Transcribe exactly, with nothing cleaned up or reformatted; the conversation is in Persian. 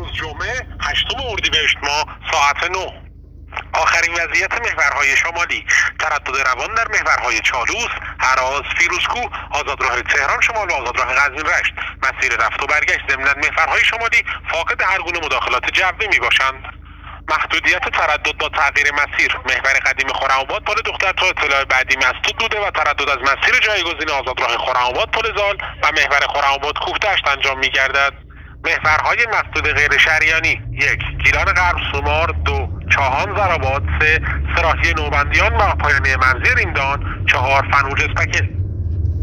امروز جمعه هشتم اردیبهشت ماه ساعت نه. آخرین وضعیت محورهای شمالی: تردد روان در محورهای چالوس، هراز، فیروزکوه، آزادراه تهران شمال و آزادراه قزوین رشت. مسیر رفت و برگشت ضمن محورهای شمالی فاقد هر گونه مداخلات جوی می باشند. محدودیت تردد با تغییر مسیر: محور قدیم خرم‌آباد پل دختر تا اطلاع بعدی مسدود بوده و تردد از مسیر جایگزین آزادراه خرم‌آباد پل زال و محور خرم‌آباد کوهدشت انجام می گردد. محورهای مسدود غیر شریانی: یک گیلان غرب سومار، دو چاهان زرآباد، سه سراحی نوبندیان و پایانه مرزی ریمدان، چهار فنوج اسپکه.